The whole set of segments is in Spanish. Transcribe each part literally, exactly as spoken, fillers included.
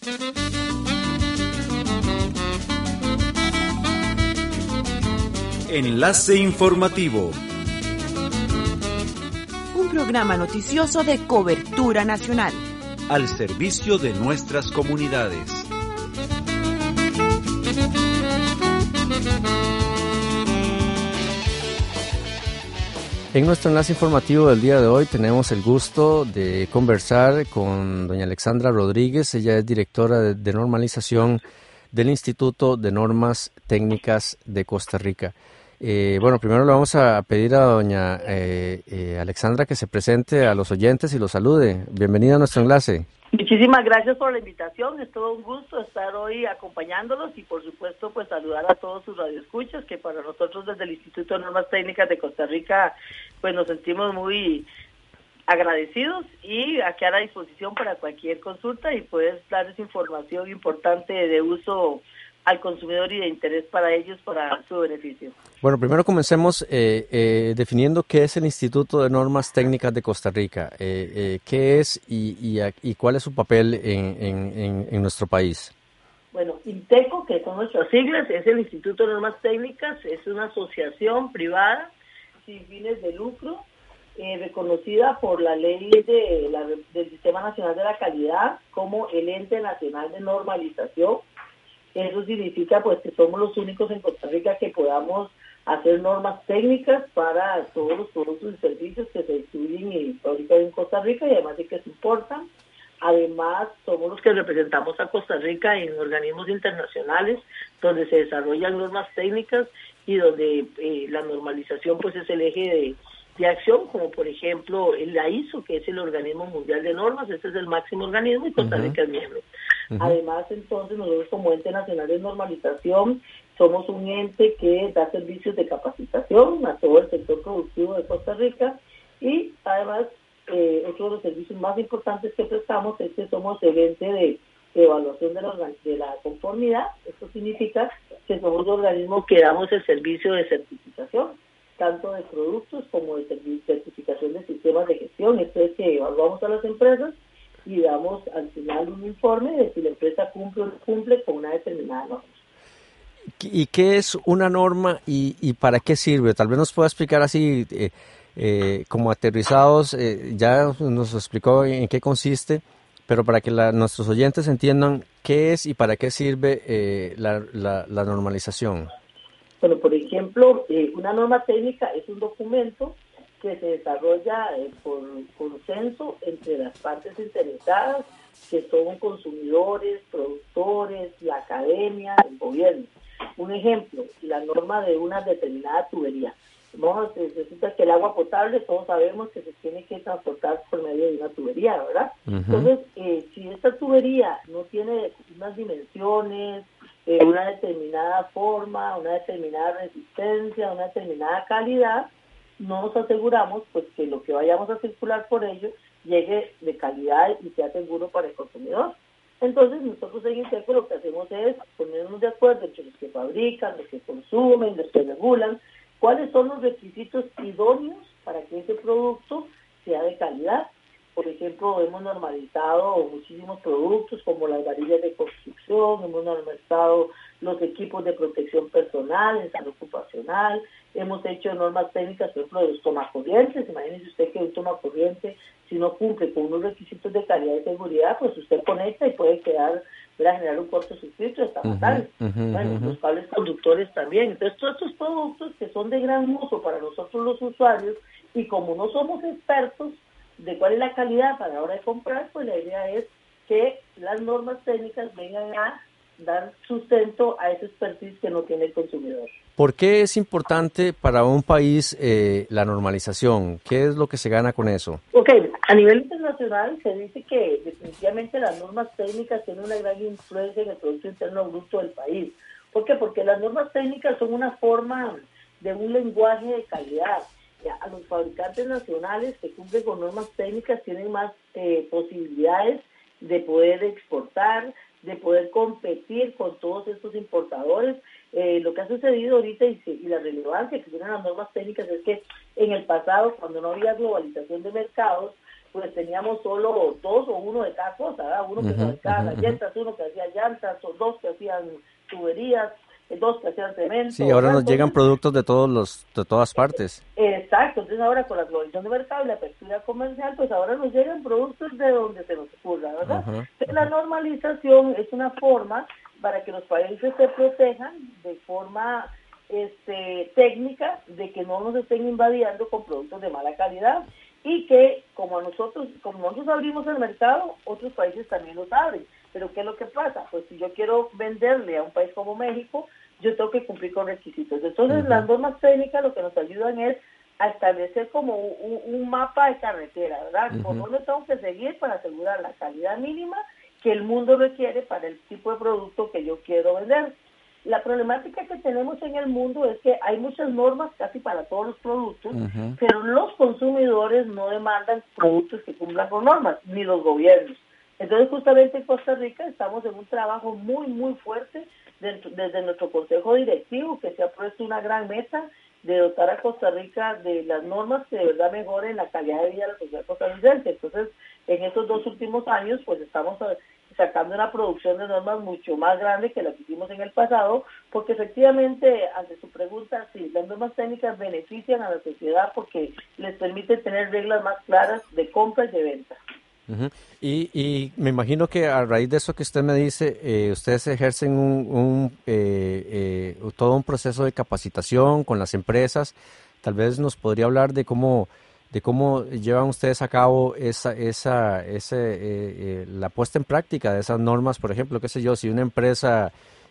Enlace informativo. Un programa noticioso de cobertura nacional. Al servicio de nuestras comunidades. En nuestro enlace informativo del día de hoy tenemos el gusto de conversar con doña Alexandra Rodríguez. Ella es directora de, de normalización del Instituto de Normas Técnicas de Costa Rica. Eh, bueno, primero le vamos a pedir a doña eh, eh, Alexandra que se presente a los oyentes y los salude. Bienvenida a nuestro enlace. Muchísimas gracias por la invitación, es todo un gusto estar hoy acompañándolos y por supuesto pues saludar a todos sus radioescuchas, que para nosotros desde el Instituto de Normas Técnicas de Costa Rica pues nos sentimos muy agradecidos y aquí a la disposición para cualquier consulta y poder darles información importante de uso al consumidor y de interés para ellos, para su beneficio. Bueno, primero comencemos eh, eh, definiendo qué es el Instituto de Normas Técnicas de Costa Rica, eh, eh, qué es y, y, y cuál es su papel en, en, en nuestro país. Bueno, INTECO, que son nuestras siglas, es el Instituto de Normas Técnicas, es una asociación privada sin fines de lucro, eh, reconocida por la ley de la, del Sistema Nacional de la Calidad como el ente nacional de normalización. Eso significa pues que somos los únicos en Costa Rica que podamos hacer normas técnicas para todos los productos y servicios que se distribuyen y fabrican en Costa Rica y además de que se importan. Además, somos los que representamos a Costa Rica en organismos internacionales donde se desarrollan normas técnicas y donde eh, la normalización pues es el eje de, de acción, como por ejemplo la I S O, que es el Organismo Mundial de Normas, ese es el máximo organismo y Costa Rica es miembro. Uh-huh. Además, entonces, nosotros como ente nacional de normalización somos un ente que da servicios de capacitación a todo el sector productivo de Costa Rica y además eh, otro de los servicios más importantes que prestamos es que somos el ente de, de evaluación de la, de la conformidad. Esto significa que somos el organismo que damos el servicio de certificación, tanto de productos como de certificación de sistemas de gestión. Esto es que evaluamos a las empresas y damos al final un informe de si la empresa cumple o no cumple con una determinada norma. ¿Y qué es una norma y, y para qué sirve? Tal vez nos pueda explicar así, eh, eh, como aterrizados, eh, ya nos explicó en qué consiste, pero para que la, nuestros oyentes entiendan qué es y para qué sirve eh, la, la, la normalización. Bueno, por ejemplo, eh, una norma técnica es un documento que se desarrolla eh, por consenso entre las partes interesadas, que son consumidores, productores, la academia, el gobierno. Un ejemplo, la norma de una determinada tubería. Vamos, resulta que el agua potable, todos sabemos que se tiene que transportar por medio de una tubería, ¿verdad? Uh-huh. Entonces, eh, si esta tubería no tiene unas dimensiones, eh, una determinada forma, una determinada resistencia, una determinada calidad, no nos aseguramos pues que lo que vayamos a circular por ello llegue de calidad y sea seguro para el consumidor. Entonces nosotros en INTECO lo que hacemos es ponernos de acuerdo entre los que fabrican, los que consumen, los que regulan, cuáles son los requisitos idóneos para que ese producto sea de calidad. Por ejemplo, hemos normalizado muchísimos productos como las varillas de construcción, hemos normalizado los equipos de protección personal en salud ocupacional, hemos hecho normas técnicas, por ejemplo, de los tomacorrientes. Imagínese usted que un tomacorriente, si no cumple con unos requisitos de calidad y seguridad, pues usted conecta y puede quedar, para generar un cortocircuito hasta matar. Uh-huh, uh-huh, bueno, uh-huh. Los cables conductores también. Entonces, todos estos productos que son de gran uso para nosotros los usuarios, y como no somos expertos de cuál es la calidad para la hora de comprar, pues la idea es que las normas técnicas vengan a dar sustento a ese expertise que no tiene el consumidor. ¿Por qué es importante para un país eh, la normalización? ¿Qué es lo que se gana con eso? Ok, a nivel internacional se dice que definitivamente las normas técnicas tienen una gran influencia en el Producto Interno Bruto del país. ¿Por qué? Porque las normas técnicas son una forma de un lenguaje de calidad. A los fabricantes nacionales que cumplen con normas técnicas tienen más eh, posibilidades de poder exportar, de poder competir con todos estos importadores. Eh, lo que ha sucedido ahorita y, y la relevancia que tienen las normas técnicas es que en el pasado, cuando no había globalización de mercados, pues teníamos solo dos o uno de cada cosa, ¿verdad? Uno que uh-huh, fabricaba uh-huh, las llantas, uno que hacía llantas, o dos que hacían tuberías, dos que hacían cemento. Sí, ahora nos entonces, llegan productos de todos los de todas partes. Exacto, entonces ahora con la globalización de mercado y la apertura comercial, pues ahora nos llegan productos de donde se nos ocurra, ¿verdad? Uh-huh, uh-huh. La normalización es una forma para que los países se protejan de forma este, técnica de que no nos estén invadiendo con productos de mala calidad y que como nosotros, como nosotros abrimos el mercado, otros países también los abren. Pero ¿qué es lo que pasa? Pues si yo quiero venderle a un país como México, yo tengo que cumplir con requisitos. Entonces uh-huh. las normas técnicas lo que nos ayudan es a establecer como un, un mapa de carretera, ¿verdad? Uh-huh. Por dónde tengo que seguir para asegurar la calidad mínima que el mundo requiere para el tipo de producto que yo quiero vender. La problemática que tenemos en el mundo es que hay muchas normas casi para todos los productos, uh-huh. pero los consumidores no demandan productos que cumplan con normas, ni los gobiernos. Entonces, justamente en Costa Rica estamos en un trabajo muy, muy fuerte dentro, desde nuestro consejo directivo, que se ha puesto una gran meta de dotar a Costa Rica de las normas que de verdad mejoren la calidad de vida de la sociedad costarricense. Entonces, en estos dos últimos años, pues estamos sacando una producción de normas mucho más grande que la que hicimos en el pasado, porque efectivamente, ante su pregunta, sí, las normas técnicas benefician a la sociedad porque les permite tener reglas más claras de compra y de venta. Uh-huh. Y, y me imagino que a raíz de eso que usted me dice, eh, ustedes ejercen un, un eh, eh, todo un proceso de capacitación con las empresas. Tal vez nos podría hablar de cómo de cómo llevan ustedes a cabo esa esa ese eh, eh, la puesta en práctica de esas normas. Por ejemplo, qué sé yo, si una empresa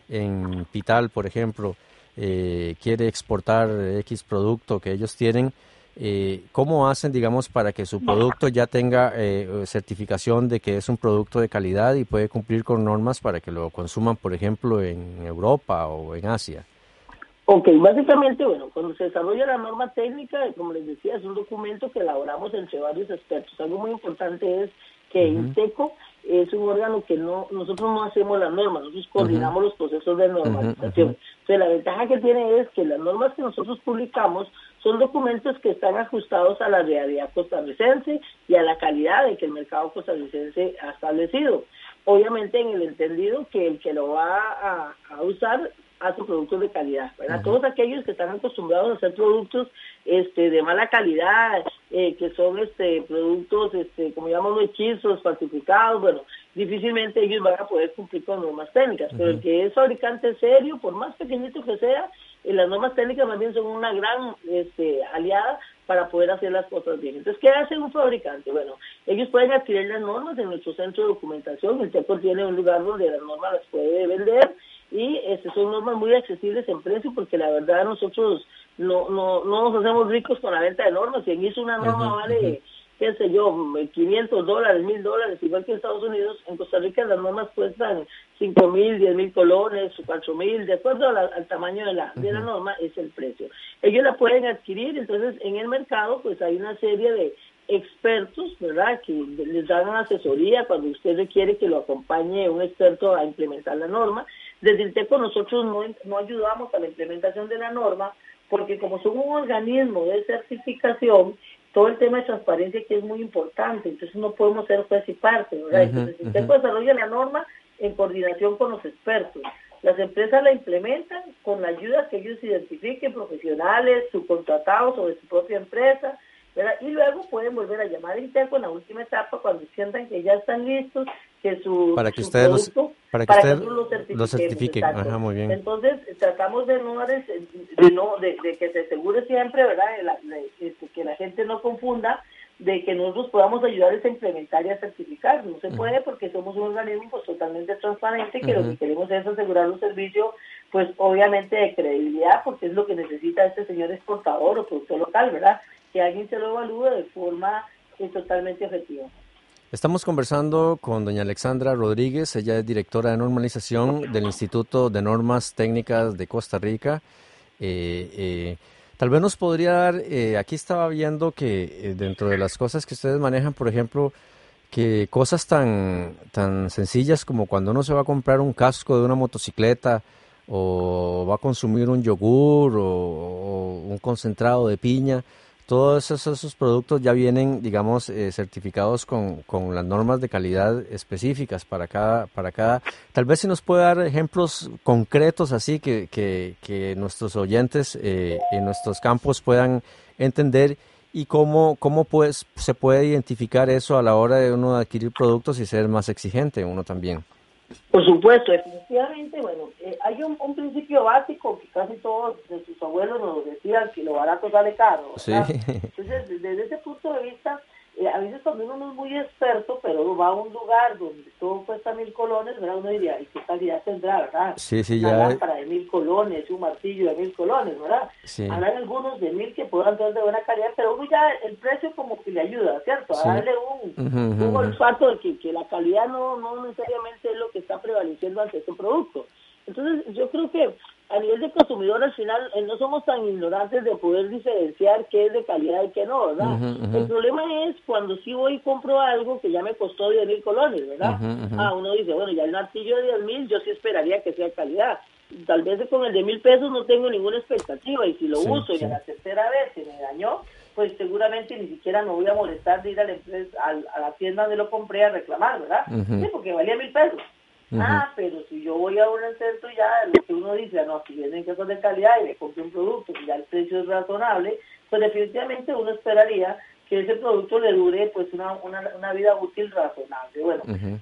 en Pital, por ejemplo, eh, quiere exportar X producto que ellos tienen. Eh, ¿Cómo hacen, digamos, para que su producto ya tenga eh, certificación de que es un producto de calidad y puede cumplir con normas para que lo consuman, por ejemplo, en Europa o en Asia? Ok, básicamente, bueno, cuando se desarrolla la norma técnica, como les decía, es un documento que elaboramos entre varios expertos. Algo muy importante es que uh-huh. INTECO es un órgano que no nosotros no hacemos las normas, nosotros coordinamos uh-huh. los procesos de normalización. Uh-huh. Entonces, la ventaja que tiene es que las normas que nosotros publicamos son documentos que están ajustados a la realidad costarricense y a la calidad de que el mercado costarricense ha establecido. Obviamente en el entendido que el que lo va a, a usar hace productos de calidad, ¿verdad? Uh-huh. Todos aquellos que están acostumbrados a hacer productos este de mala calidad, eh, que son este productos, este como llamamos hechizos, falsificados, bueno, difícilmente ellos van a poder cumplir con normas técnicas, uh-huh. pero el que es fabricante serio, por más pequeñito que sea, eh, las normas técnicas más bien son una gran este, aliada para poder hacer las cosas bien. Entonces, ¿qué hace un fabricante? Bueno, ellos pueden adquirir las normas en nuestro centro de documentación, el TECO tiene un lugar donde las normas las puede vender, y este, son normas muy accesibles en precio porque la verdad nosotros no no no nos hacemos ricos con la venta de normas. Si en hizo una norma uh-huh, vale, uh-huh. qué sé yo, quinientos dólares, mil dólares, igual que en Estados Unidos, en Costa Rica las normas cuestan cinco mil, diez mil colones, cuatro mil, de acuerdo a la, al tamaño de la, uh-huh. de la norma es el precio. Ellos la pueden adquirir, entonces en el mercado pues hay una serie de expertos, ¿verdad?, que les dan asesoría cuando usted requiere que lo acompañe un experto a implementar la norma. Desde el TECO nosotros no, no ayudamos a la implementación de la norma porque como somos un organismo de certificación, todo el tema de transparencia aquí es muy importante, entonces no podemos ser juez y parte, ¿verdad? Uh-huh, entonces el TECO uh-huh. desarrolla la norma en coordinación con los expertos. Las empresas la implementan con la ayuda que ellos identifiquen, profesionales, subcontratados o de su propia empresa, ¿verdad? Y luego pueden volver a llamar a INTECO en la última etapa cuando sientan que ya están listos, que su, para que su ustedes producto, los, para que para ustedes que lo certifiquen. Lo certifiquen. Ajá, muy bien. Entonces tratamos de no, de, de, no de, de que se asegure siempre, ¿verdad?, de la, de, de, que la gente no confunda, de que nosotros podamos ayudarles a implementar y a certificar. No se uh-huh. puede porque somos un organismo pues totalmente transparente, que uh-huh. lo que queremos es asegurar un servicio pues obviamente de credibilidad, porque es lo que necesita este señor exportador o productor local, ¿verdad?, que alguien se lo evalúe de forma eh, totalmente objetiva. Estamos conversando con doña Alexandra Rodríguez, ella es directora de normalización del Instituto de Normas Técnicas de Costa Rica. Eh, eh, tal vez nos podría dar, eh, aquí estaba viendo que eh, dentro de las cosas que ustedes manejan, por ejemplo, que cosas tan, tan sencillas como cuando uno se va a comprar un casco de una motocicleta o va a consumir un yogur o, o un concentrado de piña, todos esos, esos productos ya vienen, digamos, eh, certificados con, con las normas de calidad específicas para cada, para cada. Tal vez si nos puede dar ejemplos concretos así que, que, que nuestros oyentes eh, en nuestros campos puedan entender y cómo, cómo pues, se puede identificar eso a la hora de uno adquirir productos y ser más exigente uno también. Por supuesto, definitivamente, bueno, eh, hay un, un principio básico que casi todos de sus abuelos nos decían que lo barato sale caro, ¿verdad? Sí. Entonces, desde ese punto de vista, eh, a veces cuando uno no es muy experto, pero va a un lugar donde todo cuesta mil colones, ¿verdad? Uno diría, ¿y qué calidad tendrá, verdad? Sí, sí, Una ya. lámpara de mil colones, un martillo de mil colones, ¿verdad? Sí. Habrá algunos de mil que puedan ser de buena calidad, pero uno ya, el precio como que le ayuda, ¿cierto? A sí. darle un, uh-huh, un olfato de que, que la calidad no, no necesariamente es lo que está prevaleciendo ante este producto. Entonces, yo creo que a nivel de consumidor, al final, eh, no somos tan ignorantes de poder diferenciar qué es de calidad y qué no, ¿verdad? Uh-huh, uh-huh. El problema es cuando sí voy y compro algo que ya me costó diez mil colones, ¿verdad? Uh-huh, uh-huh. Ah, uno dice, bueno, ya el martillo de diez mil, yo sí esperaría que sea calidad. Tal vez con el de mil pesos no tengo ninguna expectativa, y si lo sí, uso sí. y a la tercera vez se me dañó, pues seguramente ni siquiera me voy a molestar de ir a la, empresa, a, a la tienda donde lo compré a reclamar, ¿verdad? Uh-huh. Sí, porque valía mil pesos. Uh-huh. Ah, pero si yo voy a un centro ya, lo que uno dice, no, si vienen cosas de calidad y me compré un producto y ya el precio es razonable, pues definitivamente uno esperaría que ese producto le dure pues una, una, una vida útil razonable. Bueno, uh-huh.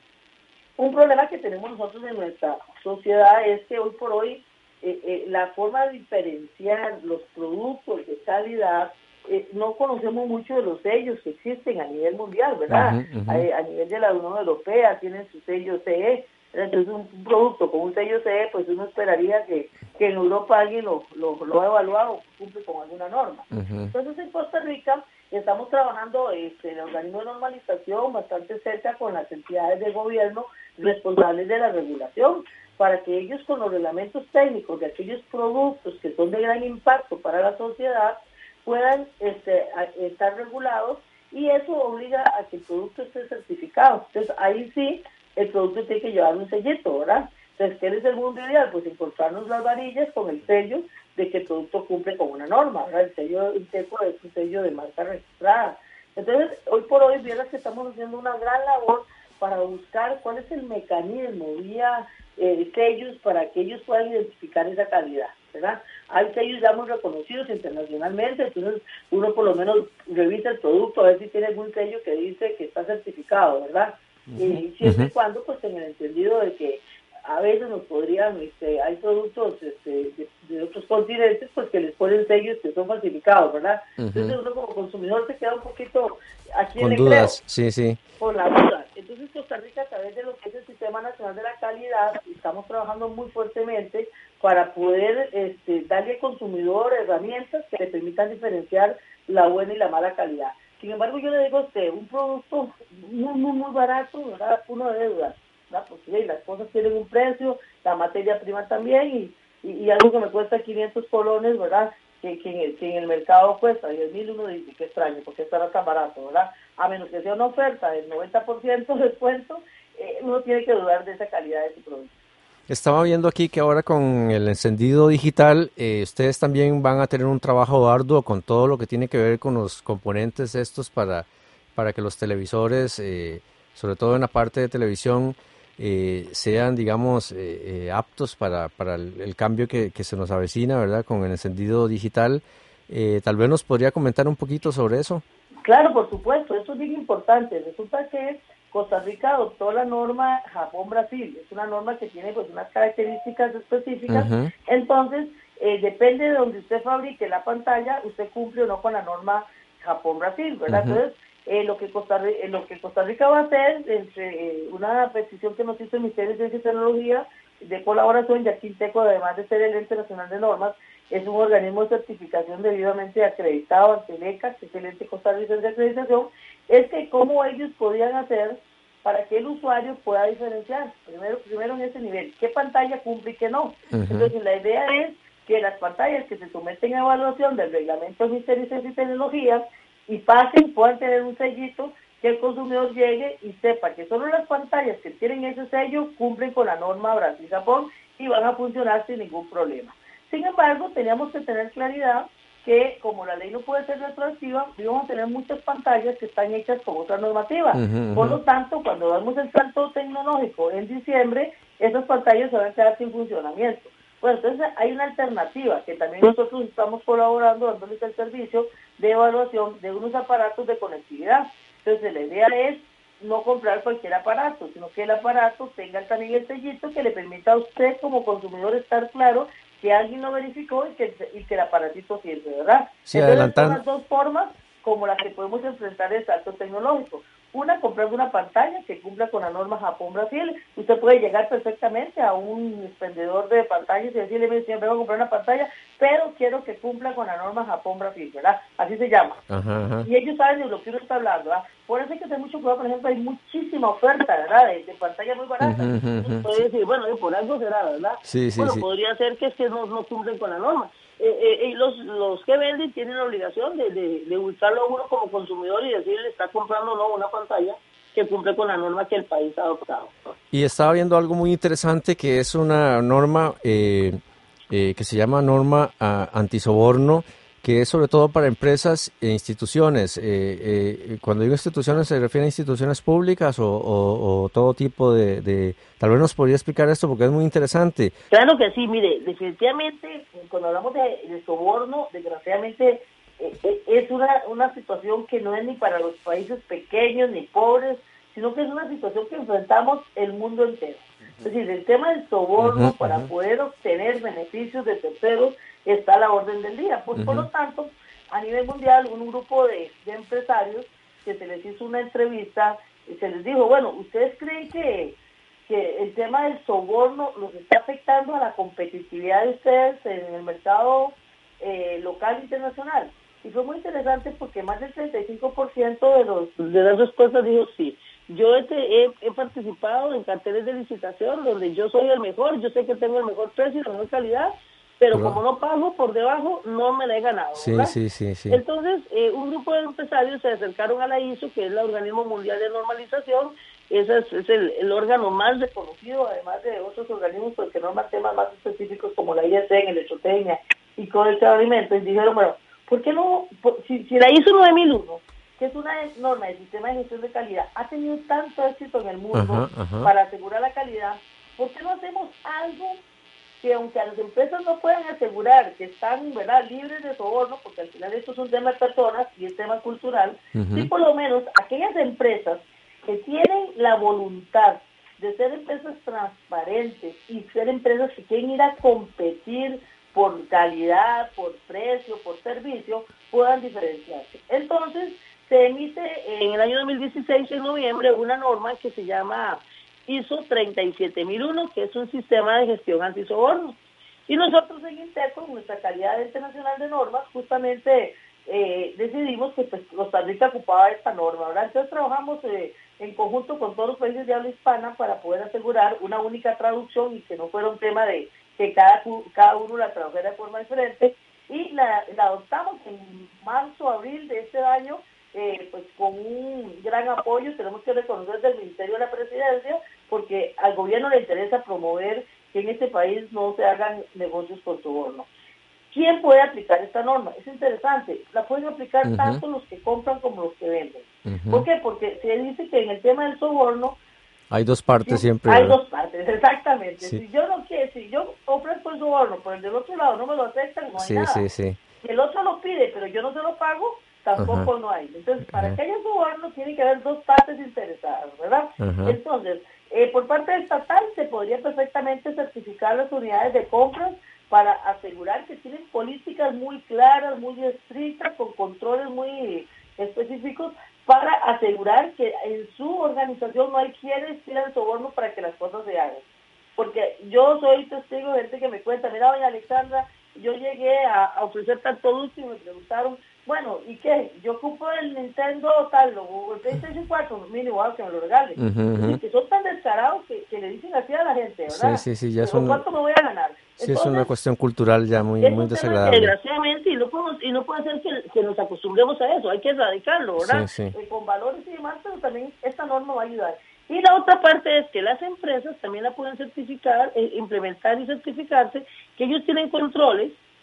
un problema que tenemos nosotros en nuestra sociedad es que hoy por hoy eh, eh, la forma de diferenciar los productos de calidad, eh, no conocemos mucho de los sellos que existen a nivel mundial, ¿verdad? Uh-huh, uh-huh. A, a nivel de la Unión Europea tienen su sello C E. Entonces un producto con un sello C E, pues uno esperaría que, que en Europa alguien lo, lo, lo ha evaluado, cumple con alguna norma. Uh-huh. Entonces en Costa Rica estamos trabajando este, en el organismo de normalización bastante cerca con las entidades de gobierno responsables de la regulación, para que ellos con los reglamentos técnicos de aquellos productos que son de gran impacto para la sociedad puedan este, a, estar regulados, y eso obliga a que el producto esté certificado. Entonces ahí sí el producto tiene que llevar un sellito, ¿verdad? Entonces, ¿qué es el mundo ideal? Pues encontrarnos las varillas con el sello de que el producto cumple con una norma, ¿verdad? El sello INTECO es un sello de marca registrada. Entonces, hoy por hoy, vieras que estamos haciendo una gran labor para buscar cuál es el mecanismo vía eh, sellos para que ellos puedan identificar esa calidad, ¿verdad? Hay sellos ya muy reconocidos internacionalmente, entonces uno por lo menos revisa el producto a ver si tiene algún sello que dice que está certificado, ¿verdad? Uh-huh. Y siempre y uh-huh. cuando, pues en el entendido de que a veces nos podrían, este, hay productos este, de, de otros continentes, pues que les ponen sellos que son falsificados, ¿verdad? Uh-huh. Entonces uno como consumidor se queda un poquito, ¿a quién con le dudas, creo? sí, sí. Con la duda. Entonces Costa Rica, a través de lo que es el Sistema Nacional de la Calidad, estamos trabajando muy fuertemente para poder este, darle al consumidor herramientas que le permitan diferenciar la buena y la mala calidad. Sin embargo, yo le digo a usted, un producto muy, muy, muy barato, ¿verdad? Uno debe dudar, ¿verdad? Porque las cosas tienen un precio, la materia prima también, y, y, y algo que me cuesta quinientos colones, ¿verdad? Que, que, en el, que en el mercado cuesta diez mil, uno dice, qué extraño, porque estará tan barato, ¿verdad? A menos que sea una oferta del noventa por ciento de descuento, eh, uno tiene que dudar de esa calidad de su producto. Estaba viendo aquí que ahora con el encendido digital, eh, ustedes también van a tener un trabajo arduo con todo lo que tiene que ver con los componentes estos para, para que los televisores, eh, sobre todo en la parte de televisión, eh, sean, digamos, eh, eh, aptos para, para el, el cambio que, que se nos avecina, ¿verdad? Con el encendido digital. Eh, tal vez nos podría comentar un poquito sobre eso. Claro, por supuesto, eso es bien importante. Resulta que Costa Rica adoptó la norma Japón-Brasil. Es una norma que tiene pues unas características específicas. Uh-huh. Entonces, eh, depende de donde usted fabrique la pantalla, usted cumple o no con la norma Japón-Brasil, ¿verdad? Uh-huh. Entonces, eh, lo, que Costa Rica, eh, lo que Costa Rica va a hacer, entre eh, una petición que nos hizo el Ministerio de Ciencia y Tecnología, de colaboración, ya que INTECO, además de ser el Ente Nacional de Normas, es un organismo de certificación debidamente acreditado ante el E C A, que es el Ente Costarricense de Acreditación, es que cómo ellos podían hacer para que el usuario pueda diferenciar, primero, primero en ese nivel, qué pantalla cumple y qué no. Uh-huh. Entonces la idea es que las pantallas que se someten a evaluación del Reglamento del Ministerio de Ciencia y Tecnología y pasen, puedan tener un sellito, que el consumidor llegue y sepa que solo las pantallas que tienen ese sello cumplen con la norma Brasil-Japón y van a funcionar sin ningún problema. Sin embargo, teníamos que tener claridad que como la ley no puede ser retroactiva, vamos a tener muchas pantallas que están hechas con otra normativa. Uh-huh, Por lo tanto, cuando damos el salto tecnológico en diciembre, esas pantallas se van a quedar sin funcionamiento. Bueno, entonces hay una alternativa que también nosotros estamos colaborando, dándoles el servicio de evaluación de unos aparatos de conectividad. Entonces la idea es no comprar cualquier aparato, sino que el aparato tenga también el sellito que le permita a usted como consumidor estar claro que alguien lo verificó y que, y que el aparatito sirve, ¿verdad? Sí, Entonces adelantar... son las dos formas como las que podemos enfrentar el salto tecnológico. Una, comprando una pantalla que cumpla con la norma Japón-Brasil. Usted puede llegar perfectamente a un expendedor de pantallas y decirle, mire, señor, vengo a comprar una pantalla, pero quiero que cumpla con la norma Japón-Brasil, ¿verdad? Así se llama. Ajá, ajá. Y ellos saben de lo que uno está hablando, ¿verdad? Por eso hay que tener mucho cuidado, por ejemplo, hay muchísima oferta, ¿verdad? De, de pantallas muy baratas. Uh-huh, uh-huh. Entonces puede decir, bueno, por algo será, ¿verdad? Sí, sí, bueno, sí. podría ser que es que no, no cumplen con la norma. Eh, eh, y los, los que venden tienen la obligación de, de, de ubicarlo a uno como consumidor y decirle, está comprando no una pantalla que cumple con la norma que el país ha adoptado. Y estaba viendo algo muy interesante que es una norma eh, eh, que se llama norma uh, antisoborno, que es sobre todo para empresas e instituciones. Eh, eh, cuando digo instituciones, ¿se refiere a instituciones públicas o, o, o todo tipo de, de...? Tal vez nos podría explicar esto porque es muy interesante. Claro que sí, mire, definitivamente, cuando hablamos de, de soborno, desgraciadamente, eh, es una, una situación que no es ni para los países pequeños ni pobres, sino que es una situación que enfrentamos el mundo entero. Es decir, el tema del soborno uh-huh, para uh-huh. poder obtener beneficios de terceros está a la orden del día. Pues, uh-huh. Por lo tanto, a nivel mundial, un grupo de, de empresarios que se les hizo una entrevista y se les dijo, bueno, ¿ustedes creen que, que el tema del soborno los está afectando a la competitividad de ustedes en el mercado eh, local e internacional? Y fue muy interesante porque más del treinta y cinco por ciento de, los, de las respuestas dijo sí. Yo he, he, he participado en carteles de licitación donde yo soy el mejor, yo sé que tengo el mejor precio y la mejor calidad, pero wow. como no pago por debajo, no me la he ganado. Sí, ¿verdad? sí, sí, sí. Entonces, eh, un grupo de empresarios se acercaron a la I S O, que es el Organismo Mundial de Normalización. Ese es, es el, el órgano más reconocido, además de otros organismos, porque norman temas más específicos como la I S E en electrotecnia y Códice de Alimentos. Y dijeron, bueno, ¿por qué no? Por, si, si la I S O nueve mil uno, que es una norma de sistema de gestión de calidad, ha tenido tanto éxito en el mundo ajá, ajá. para asegurar la calidad, ¿por qué no hacemos algo que aunque a las empresas no puedan asegurar que están, ¿verdad?, libres de soborno, porque al final esto es un tema de personas y es tema cultural, uh-huh. sí por lo menos aquellas empresas que tienen la voluntad de ser empresas transparentes y ser empresas que quieren ir a competir por calidad, por precio, por servicio, puedan diferenciarse. Entonces, se emite en el año dos mil dieciséis, en noviembre, una norma que se llama I S O treinta y siete mil uno, que es un sistema de gestión antisoborno. Y nosotros en Inteco, en nuestra calidad internacional de normas, justamente eh, decidimos que pues, Costa Rica ocupaba esta norma, ¿verdad? Entonces trabajamos eh, en conjunto con todos los países de habla hispana para poder asegurar una única traducción y que no fuera un tema de que cada, cada uno la tradujera de forma diferente. Y la, la adoptamos en marzo, abril de este año, Eh, pues con un gran apoyo. Tenemos que reconocer del Ministerio de la Presidencia, porque al gobierno le interesa promover que en este país no se hagan negocios con soborno. ¿Quién puede aplicar esta norma? Es interesante, la pueden aplicar uh-huh. tanto los que compran como los que venden. Uh-huh. ¿Por qué? Porque se dice que en el tema del soborno hay dos partes sí, siempre. Hay ¿verdad? dos partes, exactamente. Sí. Si yo no quiero, si yo ofrezco el soborno, pero el del otro lado no me lo aceptan, no hay sí, nada. Sí, sí. Si el otro lo pide, pero yo no se lo pago, tampoco uh-huh. no hay. Entonces, para uh-huh. que haya soborno, tiene que haber dos partes interesadas, ¿verdad? Uh-huh. Entonces, eh, por parte estatal, se podría perfectamente certificar las unidades de compras para asegurar que tienen políticas muy claras, muy estrictas, con controles muy específicos, para asegurar que en su organización no hay quienes tiran soborno para que las cosas se hagan. Porque yo soy testigo de gente que me cuenta, mira, doña Alexandra, yo llegué a, a ofrecer tal producto y me preguntaron, bueno, ¿y qué? Yo ocupo el Nintendo tal, o el PlayStation cuatro, mire, igual que me lo regalen. Uh-huh. Y que son tan descarados que, que le dicen así a la gente, ¿verdad? Sí, sí, sí, ya son... ¿Cuánto me voy a ganar? Sí, Entonces, es una cuestión cultural ya muy, muy desagradable. Desgraciadamente, y no, podemos, y no puede ser que, que nos acostumbremos a eso, hay que erradicarlo, ¿verdad? Sí, sí. Eh, con valores y demás, pero también esta norma va a ayudar. Y la otra parte es que las empresas también la pueden certificar, eh, implementar y certificarse, que ellos tienen controles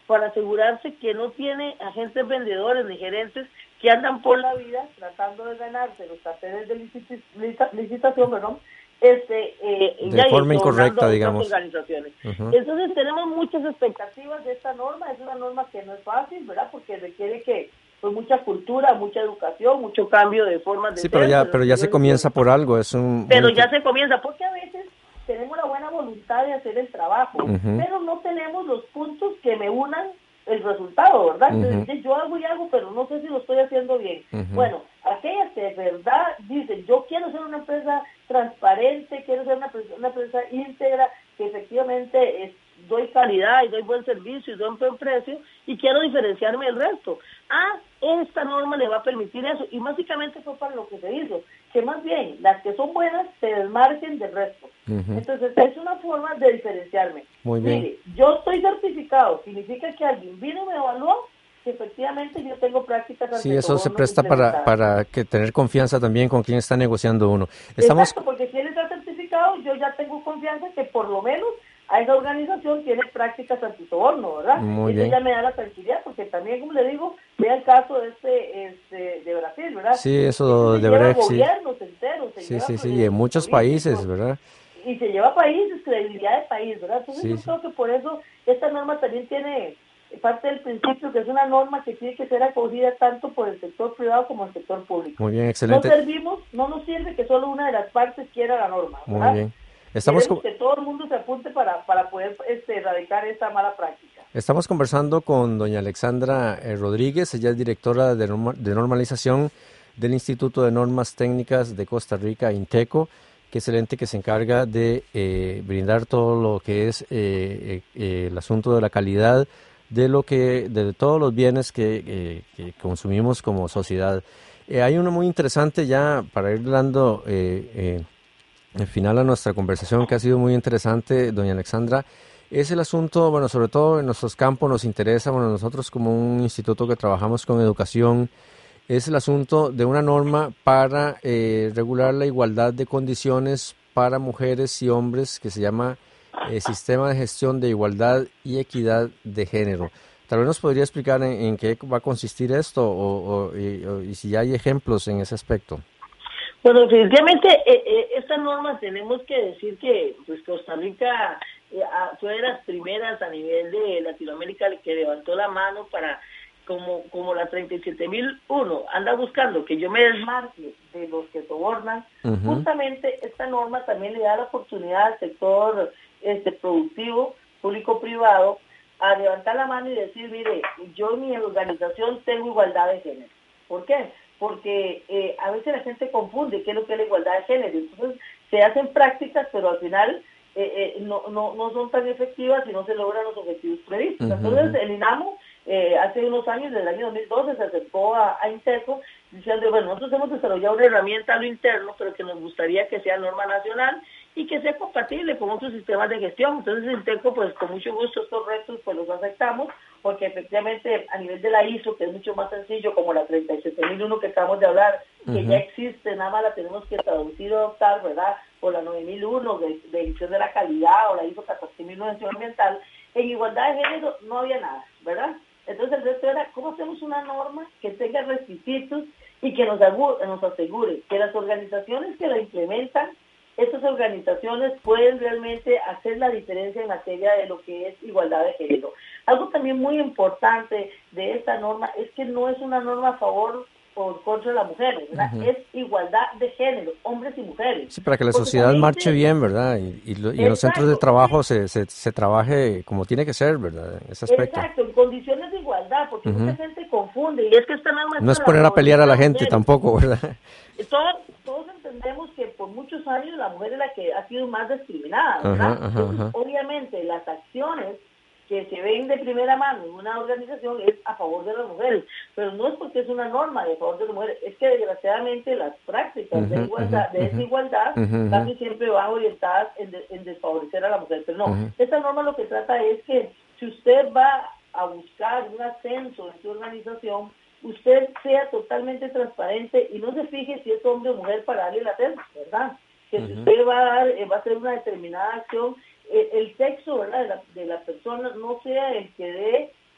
para asegurarse que no tiene agentes vendedores ni gerentes que andan por la vida tratando de ganarse los carteles de licita, licitación, perdón, este, eh, de ya forma incorrecta, digamos. Organizaciones. Uh-huh. Entonces tenemos muchas expectativas de esta norma. Es una norma que no es fácil, ¿verdad? Porque requiere que pues mucha cultura, mucha educación, mucho cambio de formas de sí, pero ser, ya, pero ya se comienza por algo, es un... Pero un... ya se comienza, porque a veces tenemos la buena voluntad de hacer el trabajo, uh-huh. pero no tenemos los puntos que me unan el resultado, ¿verdad? Uh-huh. Entonces, yo hago y hago, pero no sé si lo estoy haciendo bien. Uh-huh. Bueno, aquellas que de verdad dicen, yo quiero ser una empresa transparente, quiero ser una, una empresa íntegra, que efectivamente es, doy calidad y doy buen servicio y doy buen precio y quiero diferenciarme del resto. Ah, esta norma le va a permitir eso, y básicamente fue para lo que se hizo, que más bien las que son buenas se desmarquen del resto. Uh-huh. Entonces es una forma de diferenciarme. Muy bien. Mire, yo estoy certificado, significa que alguien vino y me evaluó, que efectivamente yo tengo prácticas. Sí, eso se presta para, para que tener confianza también con quien está negociando uno. Estamos... Exacto, porque si él está certificado, yo ya tengo confianza que por lo menos a esa organización tiene prácticas antisoborno, ¿verdad? Muy y bien. Eso ya me da la tranquilidad, porque también, como le digo, vea el caso de este, este de Brasil, ¿verdad? Sí, eso se de lleva Brexit. gobiernos enteros, se sí, lleva sí, sí, y en muchos países, ¿verdad? Y se lleva países, credibilidad de país, ¿verdad? Entonces sí, yo sí. creo que por eso esta norma también tiene parte del principio, que es una norma que tiene que ser acogida tanto por el sector privado como el sector público. Muy bien, excelente. No servimos, no nos sirve que solo una de las partes quiera la norma, ¿verdad? Muy bien. Estamos Queremos que todo el mundo se apunte para, para poder este, erradicar esta mala práctica. Estamos conversando con doña Alexandra eh, Rodríguez, ella es directora de, norma, de normalización del Instituto de Normas Técnicas de Costa Rica, INTECO, que es el ente que se encarga de eh, brindar todo lo que es eh, eh, el asunto de la calidad de lo que de todos los bienes que, eh, que consumimos como sociedad. Eh, hay uno muy interesante ya para ir dando eh, eh, el final a nuestra conversación, que ha sido muy interesante, doña Alexandra. Es el asunto, bueno, sobre todo en nuestros campos nos interesa, bueno, nosotros como un instituto que trabajamos con educación, es el asunto de una norma para eh, regular la igualdad de condiciones para mujeres y hombres, que se llama eh, Sistema de Gestión de Igualdad y Equidad de Género. Tal vez nos podría explicar en, en qué va a consistir esto o, o, y, o, y si hay ejemplos en ese aspecto. Bueno, definitivamente eh, eh, esta norma tenemos que decir que pues Costa Rica eh, fue de las primeras a nivel de Latinoamérica que levantó la mano para, como como la treinta y siete mil uno anda buscando que yo me desmarque de los que sobornan. Uh-huh. Justamente esta norma también le da la oportunidad al sector este productivo, público-privado, a levantar la mano y decir, mire, yo en mi organización tengo igualdad de género. ¿Por qué? Porque eh, a veces la gente confunde qué es lo que es la igualdad de género. Entonces se hacen prácticas, pero al final eh, eh, no, no, no son tan efectivas y no se logran los objetivos previstos. Uh-huh. Entonces el INAMO eh, hace unos años, desde el año dos mil doce, se acercó a, a INTECO diciendo, bueno, nosotros hemos desarrollado una herramienta a lo interno, pero que nos gustaría que sea norma nacional y que sea compatible con otros sistemas de gestión. Entonces INTECO, pues con mucho gusto estos retos pues los aceptamos, porque efectivamente a nivel de la I S O, que es mucho más sencillo, como la treinta y siete mil uno que acabamos de hablar, uh-huh. que ya existe, nada más la tenemos que traducir o adoptar, ¿verdad? O la nueve mil uno de, de edición de la calidad, o la I S O catorce mil uno de gestión ambiental. En igualdad de género no había nada, ¿verdad? Entonces el resto era, ¿cómo hacemos una norma que tenga requisitos y que nos, asegure, nos asegure que las organizaciones que la implementan, estas organizaciones pueden realmente hacer la diferencia en materia de lo que es igualdad de género? Algo también muy importante de esta norma es que no es una norma a favor o contra las mujeres, ¿verdad? Uh-huh. Es igualdad de género, hombres y mujeres. Sí, para que la Porque sociedad marche bien, ¿verdad? Y, y, lo, y en los centros de trabajo se, se, se trabaje como tiene que ser, ¿verdad? En ese aspecto. Exacto, en condiciones de igualdad, porque uh-huh. mucha gente confunde, y es que esta norma... No es poner a pelear a la gente tampoco, ¿verdad? Todos, todos entendemos que por muchos años la mujer es la que ha sido más discriminada, ¿verdad? Uh-huh, uh-huh. Entonces, obviamente, las acciones que se ven de primera mano en una organización es a favor de las mujeres, pero no es porque es una norma de favor de las mujeres, es que desgraciadamente las prácticas uh-huh, de igualdad, uh-huh, de desigualdad, uh-huh, casi siempre van orientadas en, de, en desfavorecer a la mujer, pero no, uh-huh. esta norma lo que trata es que si usted va a buscar un ascenso en su organización, usted sea totalmente transparente y no se fije si es hombre o mujer para darle el ascenso, ¿verdad? Que uh-huh. si usted va a dar, va a hacer una determinada acción, el, el sexo, ¿verdad?, de la, de la persona no sea el que dé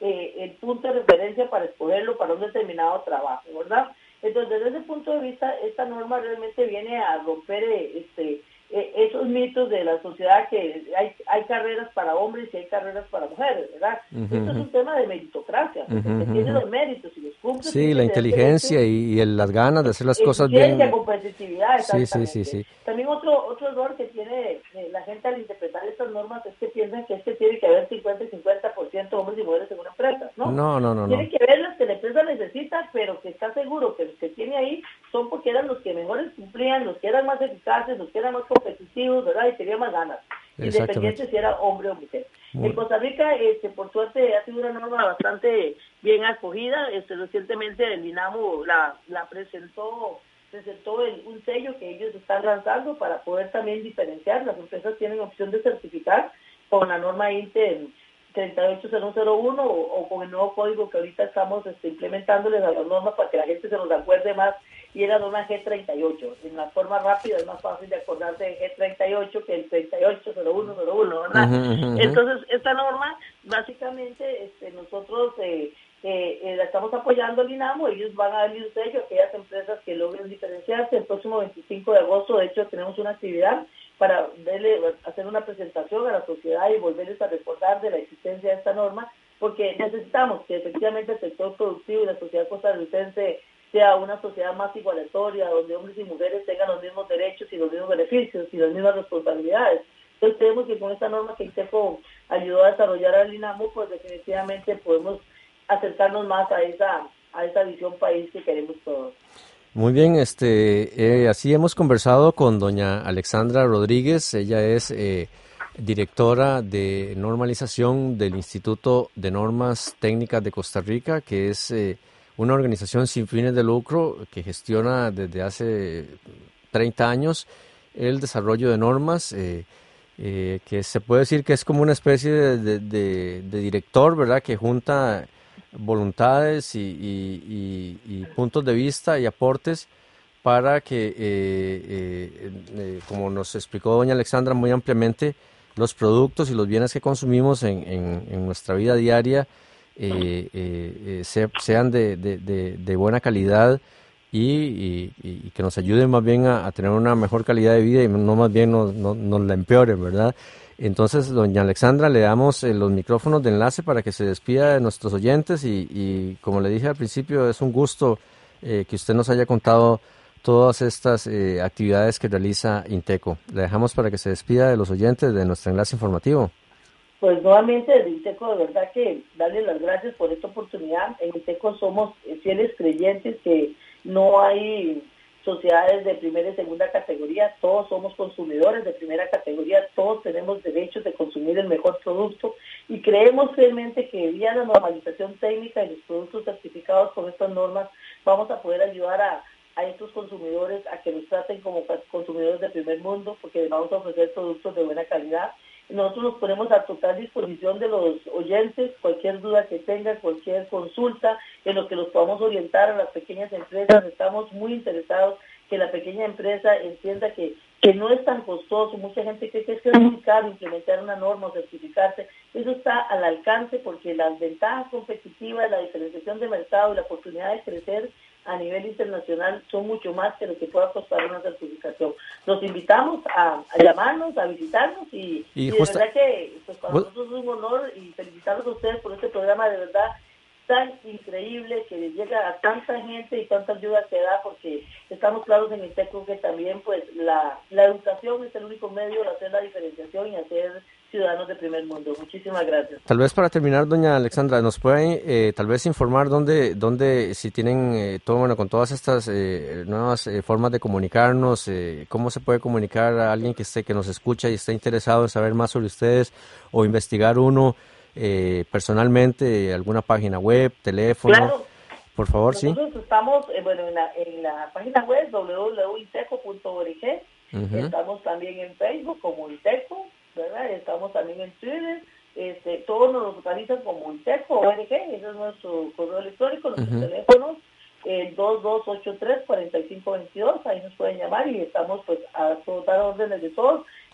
eh, el punto de referencia para escogerlo para un determinado trabajo, ¿verdad? Entonces, desde ese punto de vista, esta norma realmente viene a romper eh, este eh, esos mitos de la sociedad que hay hay carreras para hombres y hay carreras para mujeres, ¿verdad? Uh-huh. Esto es un tema de meritocracia, porque uh-huh. se tiene los méritos y los cumple. Sí, la inteligencia y, y el, las ganas de hacer las cosas bien. Competitividad, exactamente. Sí, sí, sí, sí. También otro otro error que tiene eh, la gente al interpretar estas normas es que piensan que es que tiene que haber cincuenta y cincuenta por ciento hombres y mujeres en una empresa, ¿no? No, no, no. Tiene no. que ver las que la empresa necesita, pero que está seguro que los que tiene ahí son porque eran los que mejores cumplían, los que eran más eficaces, los que eran más competitivos, ¿verdad? Y tenían más ganas, independiente si era hombre o mujer. Muy en Costa Rica, este, por suerte, ha sido una norma bastante bien acogida. Este, recientemente el INAMU la, la presentó, presentó el, un sello que ellos están lanzando para poder también diferenciar. Las empresas tienen opción de certificar con la norma I N T E treinta y ocho cero cero uno o, o con el nuevo código que ahorita estamos este, implementándoles a las normas para que la gente se nos acuerde más, y es la norma G treinta y ocho. En la forma rápida es más fácil de acordarse de G treinta y ocho que el treinta y ocho cero uno cero uno, ¿verdad? Uh-huh, uh-huh. Entonces, esta norma, básicamente, este, nosotros eh, eh, eh, la estamos apoyando al INAMU. Ellos van a darle un sello a aquellas empresas que logren diferenciarse. El próximo veinticinco de agosto, de hecho, tenemos una actividad para verle, hacer una presentación a la sociedad y volverles a recordar de la existencia de esta norma, porque necesitamos que efectivamente el sector productivo y la sociedad costarricense sea una sociedad más igualatoria, donde hombres y mujeres tengan los mismos derechos y los mismos beneficios y las mismas responsabilidades. Entonces creemos que con esta norma que INTECO ayudó a desarrollar al INAMU, pues definitivamente podemos acercarnos más a esa, a esa visión país que queremos todos. Muy bien, este, eh, así hemos conversado con doña Alexandra Rodríguez. Ella es eh, directora de normalización del Instituto de Normas Técnicas de Costa Rica, que es eh, una organización sin fines de lucro que gestiona desde hace treinta años el desarrollo de normas, eh, eh, que se puede decir que es como una especie de, de, de, de director, ¿verdad?, que junta voluntades y, y, y, y puntos de vista y aportes para que, eh, eh, eh, como nos explicó doña Alexandra muy ampliamente, los productos y los bienes que consumimos en, en, en nuestra vida diaria eh, eh, eh, se, sean de, de, de, de buena calidad y, y, y que nos ayuden más bien a, a tener una mejor calidad de vida y no más bien nos, no, nos la empeoren, ¿verdad? Entonces, doña Alexandra, le damos eh, los micrófonos de enlace para que se despida de nuestros oyentes y, y como le dije al principio, es un gusto eh, que usted nos haya contado todas estas eh, actividades que realiza INTECO. Le dejamos para que se despida de los oyentes de nuestro enlace informativo. Pues nuevamente desde INTECO, de verdad que darle las gracias por esta oportunidad. En INTECO somos fieles creyentes que no hay sociedades de primera y segunda categoría, todos somos consumidores de primera categoría, todos tenemos derechos de consumir el mejor producto y creemos fielmente que vía la normalización técnica y los productos certificados con estas normas vamos a poder ayudar a, a estos consumidores a que los traten como consumidores de primer mundo, porque les vamos a ofrecer productos de buena calidad. Nosotros nos ponemos a total disposición de los oyentes, cualquier duda que tengan, cualquier consulta en lo que los podamos orientar a las pequeñas empresas. Estamos muy interesados que la pequeña empresa entienda que, que no es tan costoso. Mucha gente cree que es, que es muy caro implementar una norma o certificarse. Eso está al alcance porque las ventajas competitivas, la diferenciación de mercado y la oportunidad de crecer a nivel internacional son mucho más que lo que pueda costar una certificación. Los invitamos a, a llamarnos, a visitarnos y, y, y de justa... verdad que pues, para well... nosotros es un honor y felicitarlos a ustedes por este programa de verdad tan increíble que les llega a tanta gente y tanta ayuda que da, porque estamos claros en INTECO que también pues la, la educación es el único medio de hacer la diferenciación y hacer ciudadanos de primer mundo. Muchísimas gracias. Tal vez para terminar, doña Alexandra, ¿nos pueden eh, tal vez informar dónde, dónde si tienen eh, todo, bueno, con todas estas eh, nuevas eh, formas de comunicarnos, eh, cómo se puede comunicar a alguien que esté, que nos escucha y esté interesado en saber más sobre ustedes o investigar uno eh, personalmente, alguna página web, teléfono? Claro. Por favor, Nosotros sí. Nosotros estamos eh, bueno, en, la, en la página web doble u doble u doble u punto inteco punto org. Uh-huh. Estamos también en Facebook como INTECO, ¿verdad? Estamos también en Twitter, este, todos nos localizan como INTECO punto org, ese es nuestro correo electrónico, nuestros uh-huh. teléfonos, el dos dos ocho tres, cuatro cinco dos dos, ahí nos pueden llamar y estamos pues a todas órdenes de todos.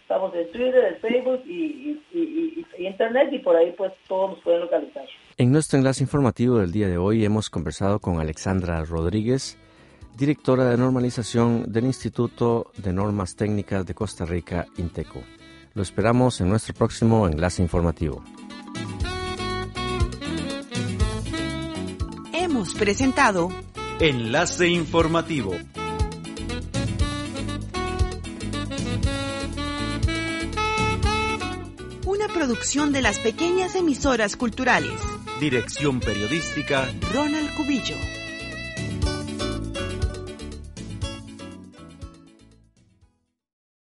Estamos en Twitter, en Facebook y, y, y, y Internet, y por ahí pues todos nos pueden localizar. En nuestro enlace informativo del día de hoy hemos conversado con Alexandra Rodríguez, directora de normalización del Instituto de Normas Técnicas de Costa Rica, INTECO. Lo esperamos en nuestro próximo enlace informativo. Hemos presentado Enlace Informativo. una producción de las pequeñas emisoras culturales. Dirección periodística Ronald Cubillo.